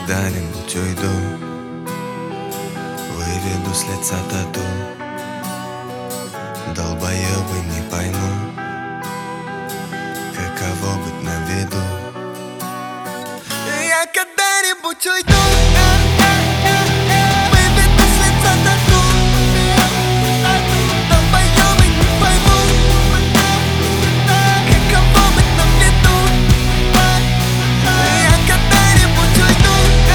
когда-нибудь уйду, выведу с лица тату. Долбоёбы не поймут, каково быть на виду. Я когда-нибудь уйду, выведу с лица тату. Долбоёбы не поймут, каково быть на виду. Я когда-нибудь уйду,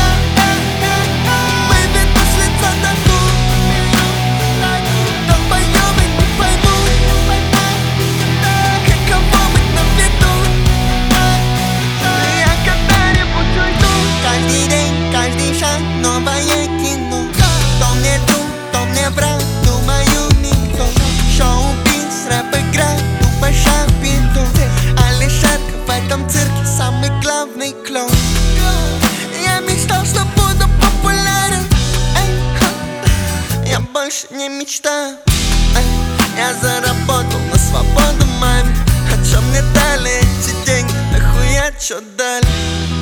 выведу с лица тату. Долбоёбы не поймут, каково быть на виду. Я когда-нибудь уйду. Каждый день, каждый шаг, новое кино. То мне друг, то мне брат, думаю никто. Шоу-биз, рэп-игра, тупо шапито. А Лешатка в этом цирке самый главный клоун. Я мечтал, что буду популярен. Я больше не мечтаю. Я заработал на свободу маме. А чё мне дали эти деньги? Нахуя чё дали?